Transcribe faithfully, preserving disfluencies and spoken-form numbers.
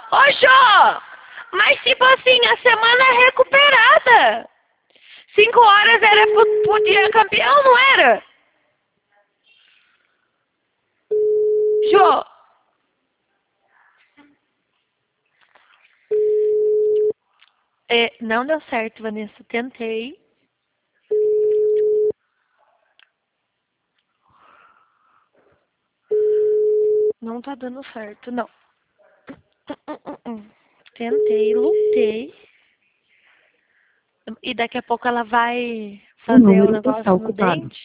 Ô, Jô! Mas tipo assim, a semana é recuperada. Cinco horas era pro, pro dia campeão, não era? Jô! É, não deu certo, Vanessa. Tentei. Não tá dando certo, não. Hum, hum, hum. Tentei, lutei. E daqui a pouco ela vai O fazer o número está negócio no ocupado. dente.